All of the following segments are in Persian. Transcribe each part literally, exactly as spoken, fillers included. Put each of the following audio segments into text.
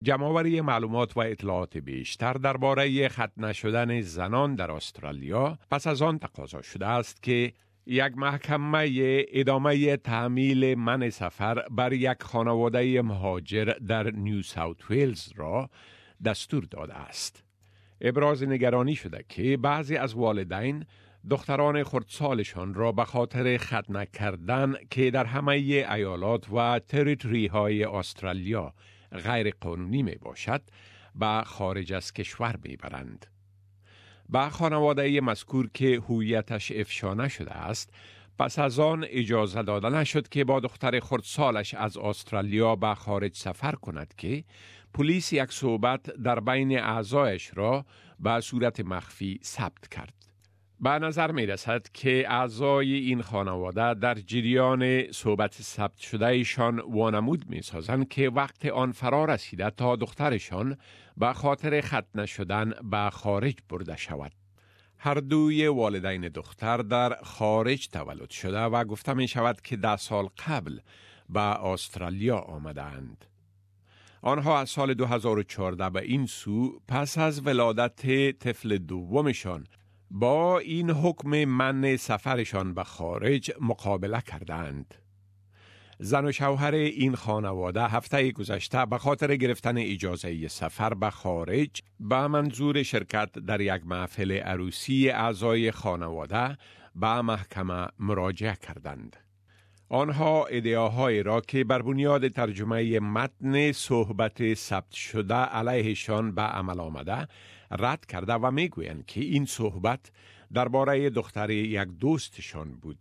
جمع‌آوری معلومات و اطلاعات بیشتر درباره ختنه شدن زنان در استرالیا پس از آن تقاضا شده است که یک محکمه ادامه تحمیل منع سفر بر یک خانواده مهاجر در نیو ساوت ویلز را دستور داده است. ابراز نگرانی شده که بعضی از والدین دختران خردسالشان را به خاطر ختنه کردن که در همه ایالات و تریتوری های استرالیا غیر قانونی می باشد به خارج از کشور می برند. به خانواده مذکور که هویتش افشا نشده است پس از آن اجازه داده نشد که با دختر خردسالش از استرالیا به خارج سفر کند که پلیس یک صحبت در بین اعضایش را به صورت مخفی ثبت کرد. به نظر می رسد که اعضای این خانواده در جریان صحبت ثبت شده ایشان وانمود می سازند که وقت آن فرا رسیده تا دخترشان به خاطر ختنه شدن به خارج برده شود. هر دوی والدین دختر در خارج تولد شده و گفته می شود که ده سال قبل به استرالیا آمدند. آنها از سال دو هزار و چهارده به این سو پس از ولادت طفل دومشان با این حکم منع سفرشان به خارج مقابله کردند. زن و شوهر این خانواده هفته گذشته به خاطر گرفتن اجازه سفر به خارج به منظور شرکت در یک محفل عروسی اعضای خانواده به محکمه مراجعه کردند. آنها ادعاهای را که بر بنیاد ترجمه متن صحبت ثبت شده علیهشان به عمل آمده رد کرده و میگویند که این صحبت درباره دختر یک دوستشان بود.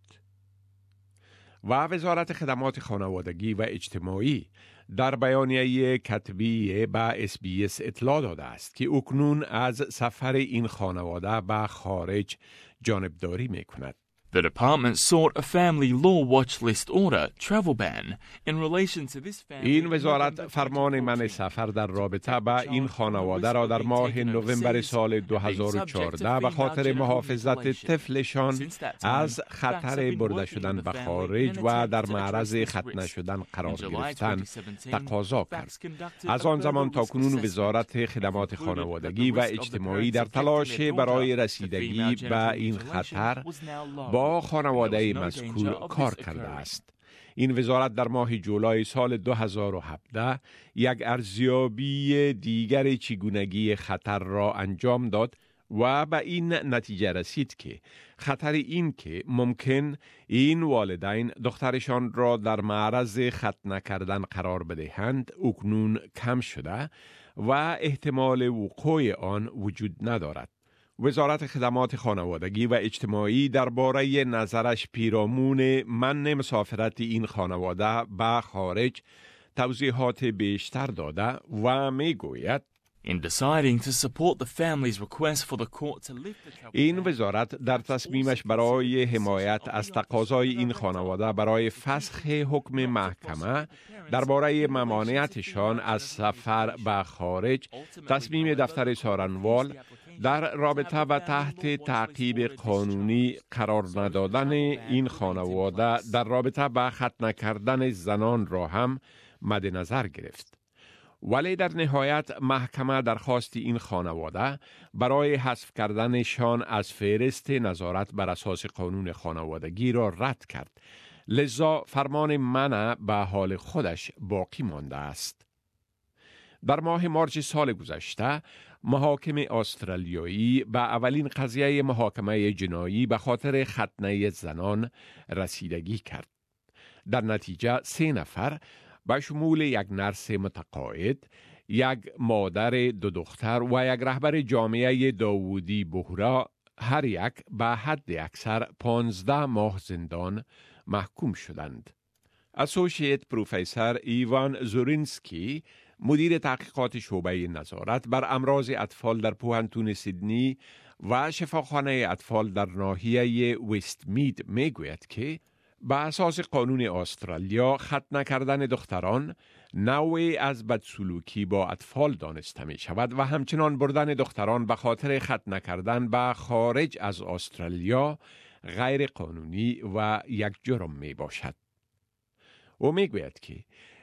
و وزارت خدمات خانوادگی و اجتماعی در بیانیه کتبی به اس بی اس اطلاع داده است که اکنون از سفر این خانواده به خارج جانبداری می کند. The department sought a family law watch list order travel ban in relation to this family. این وزارت فرمان منع سفر در رابطه با این خانواده را در ماه نوامبر سال دو هزار و چهارده به خاطر محافظت طفلشان از خطر برده شدن به خارج و در معرض ختنه شدن قرار گرفتن تقاضا کرد. از آن زمان تا کنون وزارت خدمات خانوادگی و اجتماعی در تلاش برای رسیدگی به این خطر با خانواده مذکور کار کرده است. این وزارت در ماه جولای سال دو هزار و هفده یک ارزیابی دیگر چگونگی خطر را انجام داد و به این نتیجه رسید که خطر این که ممکن این والدین دخترشان را در معرض ختنه کردن قرار بدهند اکنون کم شده و احتمال وقوع آن وجود ندارد. وزارت خدمات خانوادگی و اجتماعی درباره نظرش پیرامون منع مسافرت این خانواده به خارج توضیحات بیشتر داده و میگوید In deciding to support the family's request for the court to lift the couple. این وزارت در تصمیمش برای حمایت از تقاضای این خانواده برای فسخ حکم محکمه درباره ممانعتشان از سفر به خارج تصمیم دفتر سارنوال در رابطه و تحت تعقیب قانونی قرار ندادن این خانواده در رابطه با ختنه کردن زنان را هم مد نظر گرفت. ولی در نهایت محکمه درخواست این خانواده برای حذف کردنشان از فهرست نظارت بر اساس قانون خانوادگی را رد کرد. لذا فرمان منع به حال خودش باقی مانده است. در ماه مارس سال گذشته محاکم استرالیایی به اولین قضیه محاکمه جنایی به خاطر ختنه زنان رسیدگی کرد. در نتیجه سه نفر به شمول یک نرس متقاعد، یک مادر دو دختر و یک رهبر جامعه داوودی بهرا هر یک به حد اکثر پانزده ماه زندان محکوم شدند. اسوسییت پروفسور ایوان زورینسکی، مدیر تحقیقات شعبه نظارت بر امراض اطفال در پوهنتون سیدنی و شفاخانه اطفال در ناحیه وست مید میگوید که به اساس قانون استرالیا ختنه کردن دختران نوعی از بدسلوکی با اطفال دانسته می شود و همچنان بردن دختران به خاطر ختنه کردن به خارج از استرالیا غیر قانونی و یک جرم می باشد. او می گوید که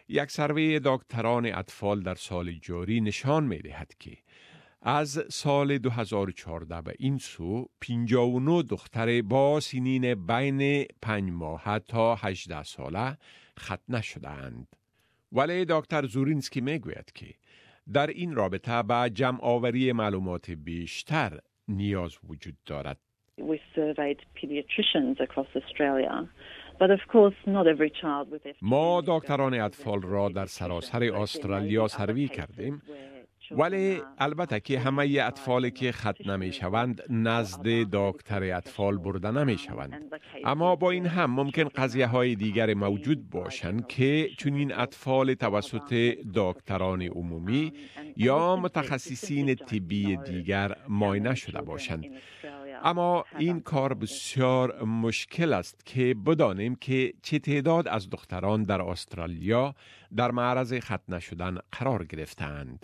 یک سروی دکتران اطفال در سال جاری نشان می دهد که از سال دو هزار و چهارده به این سو پنجاه و نه دختر با سنین بین پنج ماه تا هجده ساله ختنه شدند. ولی دکتر زورینسکی می گوید که در این رابطه به جمع آوری معلومات بیشتر نیاز وجود دارد. We surveyed pediatricians across Australia. But of course not every child with ما دکتران اطفال را در سراسر استرالیا سروی کردیم، ولی البته که همه اطفالی که ختنه می شوند نزد دکتر اطفال برده نمی شوند. اما با این هم ممکن قضیه های دیگر موجود باشند که چنین اطفال توسط دکتران عمومی یا متخصصین طبی دیگر معاینه شده باشند. اما این کار بسیار مشکل است که بدانیم که چه تعداد از دختران در استرالیا در معرض ختنه شدن قرار گرفتند.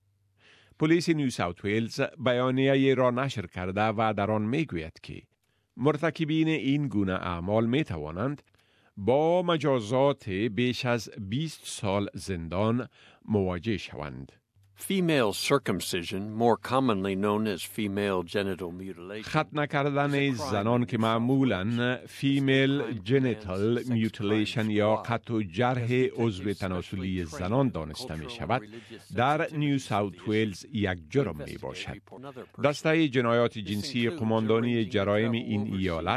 پلیس نیو ساوت ویلز بیانیه را نشر کرده و در آن میگوید که مرتکبین این گونه اعمال می توانند با مجازات بیش از بیست سال زندان مواجه شوند. Female circumcision, more commonly known as female genital mutilation. ختنه کردن زنان که معمولاً female genital mutilation یا قطع و جرح عضو تناسلی زنان دانسته می شود، در نیو ساوت ویلز یک جرم می باشد. دسته جنایات جنسی قماندانی جرایم این ایالت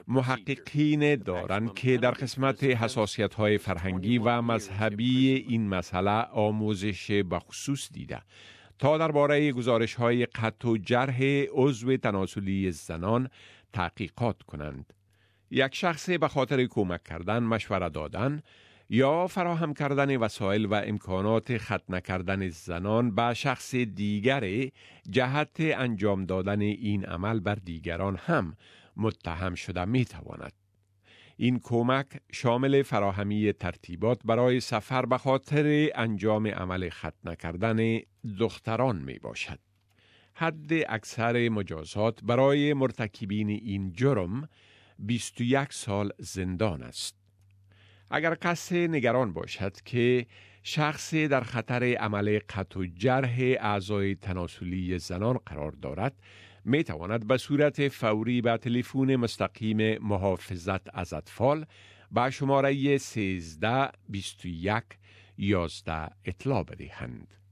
محققین دارند که در قسمت حساسیت‌های فرهنگی و مذهبی این مسئله آموزش بخصوص دیده تا درباره گزارش‌های قطع و جرح عضو تناسلی زنان تحقیقات کنند. یک شخص به خاطر کمک کردن، مشوره دادن یا فراهم کردن وسایل و امکانات ختنه کردن زنان به شخص دیگر جهت انجام دادن این عمل بر دیگران هم متهم شده می تواند. این کمک شامل فراهمی ترتیبات برای سفر به خاطر انجام عمل ختنه کردن دختران می باشد. حد اکثر مجازات برای مرتکبین این جرم بیست و یک سال زندان است. اگر کسی نگران باشد که شخص در خطر عمل قطع و جرح اعضای تناسلی زنان قرار دارد، می تواند به صورت فوری به تلفن مستقیم محافظت از اطفال با شماره سیزده بیست و یک یازده اطلاع بدهند.